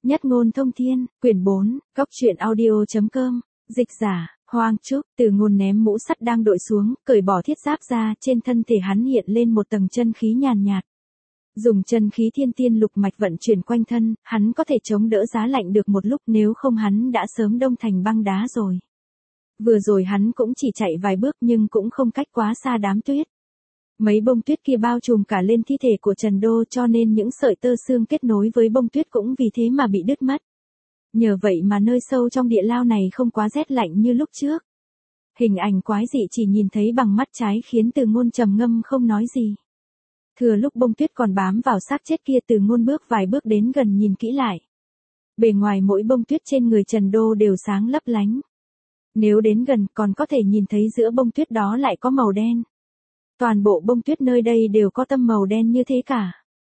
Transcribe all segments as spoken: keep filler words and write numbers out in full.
Nhất ngôn thông thiên, quyển bốn, góc truyện audio.com, dịch giả, Hoang Trúc, Từ Ngôn ném mũ sắt đang đội xuống, cởi bỏ thiết giáp ra, trên thân thể hắn hiện lên một tầng chân khí nhàn nhạt. Dùng chân khí thiên tiên lục mạch vận chuyển quanh thân, hắn có thể chống đỡ giá lạnh được một lúc, nếu không hắn đã sớm đông thành băng đá rồi. Vừa rồi hắn cũng chỉ chạy vài bước nhưng cũng không cách quá xa đám tuyết. Mấy bông tuyết kia bao trùm cả lên thi thể của Trần Đô, cho nên những sợi tơ xương kết nối với bông tuyết cũng vì thế mà bị đứt mất. Nhờ vậy mà nơi sâu trong địa lao này không quá rét lạnh như lúc trước. Hình ảnh quái dị chỉ nhìn thấy bằng mắt trái khiến Từ Ngôn trầm ngâm không nói gì. Thừa lúc bông tuyết còn bám vào xác chết kia, Từ Ngôn bước vài bước đến gần nhìn kỹ lại. Bề ngoài mỗi bông tuyết trên người Trần Đô đều sáng lấp lánh. Nếu đến gần còn có thể nhìn thấy giữa bông tuyết đó lại có màu đen. Toàn bộ bông tuyết nơi đây đều có tông màu đen như thế cả.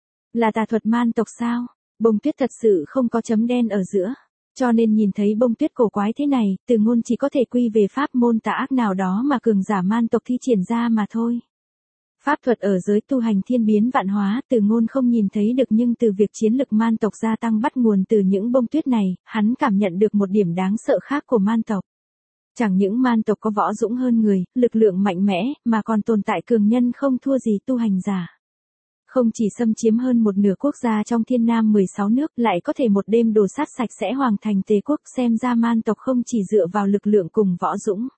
Là tà thuật man tộc sao? Bông tuyết thật sự không có chấm đen ở giữa. Cho nên nhìn thấy bông tuyết cổ quái thế này, Từ Ngôn chỉ có thể quy về pháp môn tà ác nào đó mà cường giả man tộc thi triển ra mà thôi. Pháp thuật ở giới tu hành thiên biến vạn hóa, Từ Ngôn không nhìn thấy được, nhưng từ việc chiến lực man tộc gia tăng bắt nguồn từ những bông tuyết này, hắn cảm nhận được một điểm đáng sợ khác của man tộc. Chẳng những man tộc có võ dũng hơn người, lực lượng mạnh mẽ, mà còn tồn tại cường nhân không thua gì tu hành giả. Không chỉ xâm chiếm hơn một nửa quốc gia trong thiên nam mười sáu nước, lại có thể một đêm đổ sát sạch sẽ hoàng thành Tề quốc, xem ra man tộc không chỉ dựa vào lực lượng cùng võ dũng.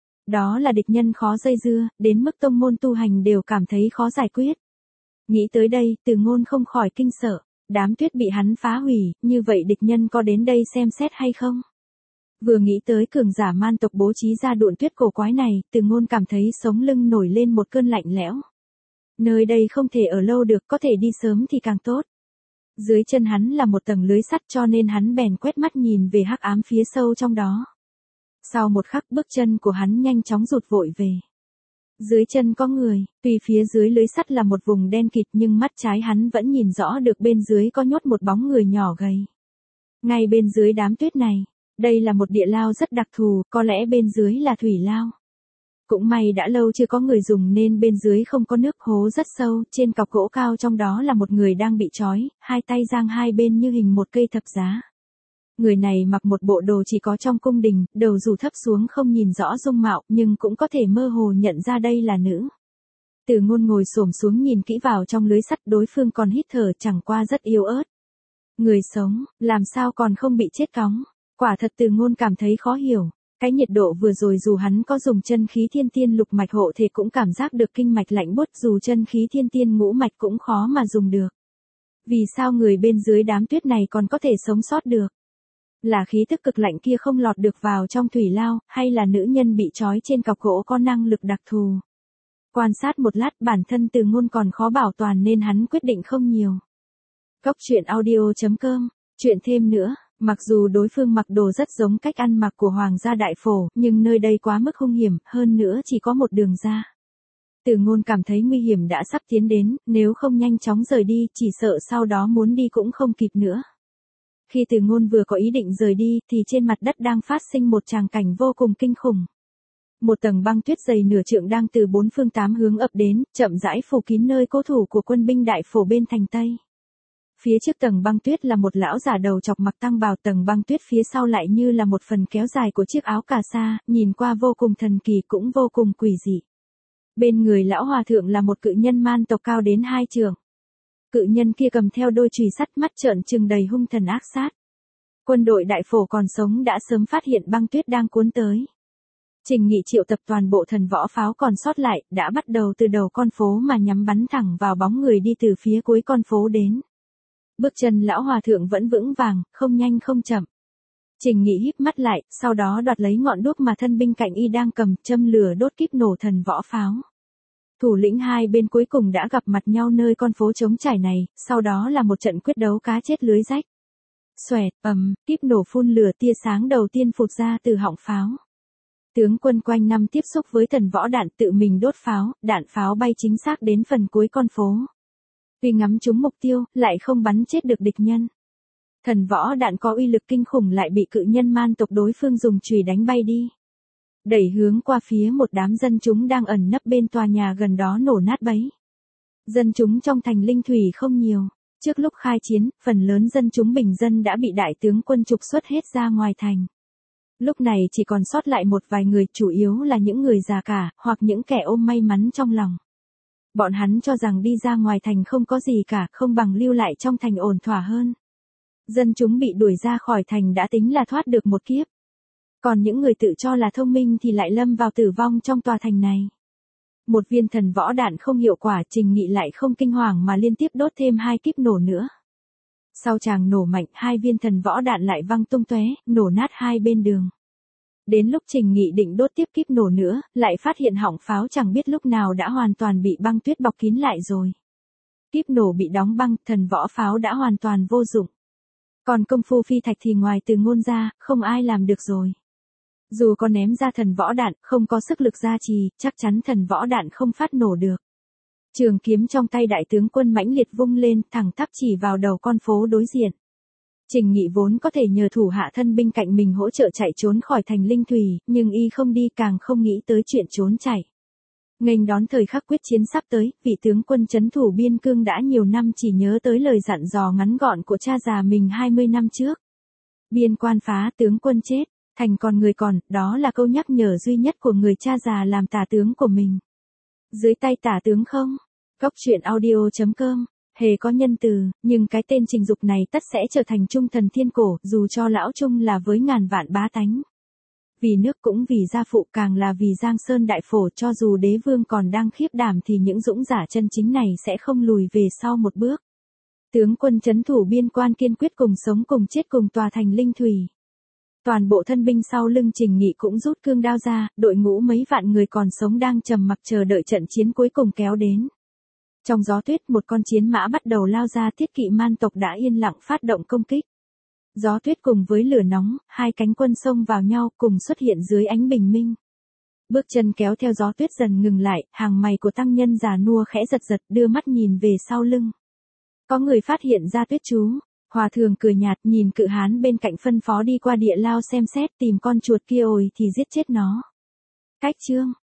Đó là địch nhân khó dây dưa, đến mức tông môn tu hành đều cảm thấy khó giải quyết. Nghĩ tới đây, Từ Ngôn không khỏi kinh sợ, đám tuyết bị hắn phá hủy, như vậy địch nhân có đến đây xem xét hay không? Vừa nghĩ tới cường giả man tộc bố trí ra đụn tuyết cổ quái này, Từ Ngôn cảm thấy sống lưng nổi lên một cơn lạnh lẽo. Nơi đây không thể ở lâu được, có thể đi sớm thì càng tốt. Dưới chân hắn là một tầng lưới sắt, cho nên hắn bèn quét mắt nhìn về hắc ám phía sâu trong đó. Sau một khắc, bước chân của hắn nhanh chóng rụt vội về. Dưới chân có người, tuy phía dưới lưới sắt là một vùng đen kịt nhưng mắt trái hắn vẫn nhìn rõ được bên dưới có nhốt một bóng người nhỏ gầy. Ngay bên dưới đám tuyết này, đây là một địa lao rất đặc thù, có lẽ bên dưới là thủy lao. Cũng may đã lâu chưa có người dùng nên bên dưới không có nước, hố rất sâu, trên cọc gỗ cao trong đó là một người đang bị trói, hai tay giang hai bên như hình một cây thập giá. Người này mặc một bộ đồ chỉ có trong cung đình, đầu rủ thấp xuống không nhìn rõ dung mạo, nhưng cũng có thể mơ hồ nhận ra đây là nữ. Từ Ngôn ngồi xổm xuống nhìn kỹ vào trong lưới sắt, đối phương còn hít thở, chẳng qua rất yếu ớt. Người sống, làm sao còn không bị chết cóng? Quả thật Từ Ngôn cảm thấy khó hiểu. Cái nhiệt độ vừa rồi dù hắn có dùng chân khí thiên tiên lục mạch hộ thể cũng cảm giác được kinh mạch lạnh buốt, dù chân khí thiên tiên ngũ mạch cũng khó mà dùng được. Vì sao người bên dưới đám tuyết này còn có thể sống sót được? Là khí tức cực lạnh kia không lọt được vào trong thủy lao, hay là nữ nhân bị trói trên cọc gỗ có năng lực đặc thù? Quan sát một lát, bản thân Từ Ngôn còn khó bảo toàn nên hắn quyết định không nhiều. Góc truyện audio.com, chuyện thêm nữa. Mặc dù đối phương mặc đồ rất giống cách ăn mặc của Hoàng gia Đại Phổ, nhưng nơi đây quá mức hung hiểm, hơn nữa chỉ có một đường ra. Từ Ngôn cảm thấy nguy hiểm đã sắp tiến đến, nếu không nhanh chóng rời đi, chỉ sợ sau đó muốn đi cũng không kịp nữa. Khi Từ Ngôn vừa có ý định rời đi, thì trên mặt đất đang phát sinh một tràng cảnh vô cùng kinh khủng. Một tầng băng tuyết dày nửa trượng đang từ bốn phương tám hướng ập đến, chậm rãi phủ kín nơi cố thủ của quân binh Đại Phổ bên thành Tây. Phía trước tầng băng tuyết là một lão giả đầu chọc mặc tăng bào, tầng băng tuyết phía sau lại như là một phần kéo dài của chiếc áo cà sa, nhìn qua vô cùng thần kỳ cũng vô cùng quỷ dị. Bên người lão hòa thượng là một cự nhân man tộc cao đến hai trượng. Cự nhân kia cầm theo đôi chùy sắt, mắt trợn trừng đầy hung thần ác sát. Quân đội Đại Phổ còn sống đã sớm phát hiện băng tuyết đang cuốn tới. Trình Nghị triệu tập toàn bộ thần võ pháo còn sót lại, đã bắt đầu từ đầu con phố mà nhắm bắn thẳng vào bóng người đi từ phía cuối con phố đến. Bước chân lão hòa thượng vẫn vững vàng, không nhanh không chậm. Trình Nghị híp mắt lại, sau đó đoạt lấy ngọn đuốc mà thân binh cạnh y đang cầm, châm lửa đốt kíp nổ thần võ pháo. Thủ lĩnh hai bên cuối cùng đã gặp mặt nhau nơi con phố trống trải này, sau đó là một trận quyết đấu cá chết lưới rách. Xoẹt, ầm, kíp nổ phun lửa, tia sáng đầu tiên phụt ra từ họng pháo. Tướng quân quanh năm tiếp xúc với thần võ đạn tự mình đốt pháo, đạn pháo bay chính xác đến phần cuối con phố. Tuy ngắm trúng mục tiêu, lại không bắn chết được địch nhân. Thần võ đạn có uy lực kinh khủng lại bị cự nhân man tộc đối phương dùng chùy đánh bay đi. Đẩy hướng qua phía một đám dân chúng đang ẩn nấp bên tòa nhà gần đó nổ nát bấy. Dân chúng trong thành Linh Thủy không nhiều. Trước lúc khai chiến, phần lớn dân chúng bình dân đã bị đại tướng quân trục xuất hết ra ngoài thành. Lúc này chỉ còn sót lại một vài người, chủ yếu là những người già cả, hoặc những kẻ ôm may mắn trong lòng. Bọn hắn cho rằng đi ra ngoài thành không có gì cả, không bằng lưu lại trong thành ổn thỏa hơn. Dân chúng bị đuổi ra khỏi thành đã tính là thoát được một kiếp. Còn những người tự cho là thông minh thì lại lâm vào tử vong trong tòa thành này. Một viên thần võ đạn không hiệu quả, Trình Nghị lại không kinh hoàng mà liên tiếp đốt thêm hai kíp nổ nữa. Sau chàng nổ mạnh, hai viên thần võ đạn lại văng tung tóe, nổ nát hai bên đường. Đến lúc Trình Nghị định đốt tiếp kíp nổ nữa, lại phát hiện họng pháo chẳng biết lúc nào đã hoàn toàn bị băng tuyết bọc kín lại rồi. Kíp nổ bị đóng băng, thần võ pháo đã hoàn toàn vô dụng. Còn công phu phi thạch thì ngoài Từ Ngôn ra, không ai làm được rồi. Dù có ném ra thần võ đạn, không có sức lực gia trì, chắc chắn thần võ đạn không phát nổ được. Trường kiếm trong tay đại tướng quân mãnh liệt vung lên, thẳng tắp chỉ vào đầu con phố đối diện. Trình Nghị vốn có thể nhờ thủ hạ thân binh cạnh mình hỗ trợ chạy trốn khỏi thành Linh Thủy, nhưng y không đi, càng không nghĩ tới chuyện trốn chạy. Nghênh đón thời khắc quyết chiến sắp tới, vị tướng quân trấn thủ biên cương đã nhiều năm chỉ nhớ tới lời dặn dò ngắn gọn của cha già mình hai mươi năm trước. Biên quan phá, tướng quân chết, thành còn người còn, đó là câu nhắc nhở duy nhất của người cha già làm tả tướng của mình. Dưới tay tả tướng không? Góc truyện audio chấm com. Hề có nhân từ, nhưng cái tên Trình Dục này tất sẽ trở thành trung thần thiên cổ, dù cho lão trung là với ngàn vạn bá tánh. Vì nước cũng vì gia phụ, càng là vì Giang Sơn đại phổ, cho dù đế vương còn đang khiếp đảm thì những dũng giả chân chính này sẽ không lùi về sau một bước. Tướng quân trấn thủ biên quan kiên quyết cùng sống cùng chết cùng tòa thành Linh Thủy. Toàn bộ thân binh sau lưng Trình Nghị cũng rút cương đao ra, đội ngũ mấy vạn người còn sống đang trầm mặc chờ đợi trận chiến cuối cùng kéo đến. Trong gió tuyết, một con chiến mã bắt đầu lao ra, Thiết Kỵ man tộc đã yên lặng phát động công kích. Gió tuyết cùng với lửa nóng, hai cánh quân xông vào nhau cùng xuất hiện dưới ánh bình minh. Bước chân kéo theo gió tuyết dần ngừng lại, hàng mày của tăng nhân già nua khẽ giật giật, đưa mắt nhìn về sau lưng. Có người phát hiện ra tuyết chú. Hòa thượng cười nhạt, nhìn cự hán bên cạnh phân phó đi qua địa lao xem xét, tìm con chuột kia ồi thì giết chết nó. Cách chương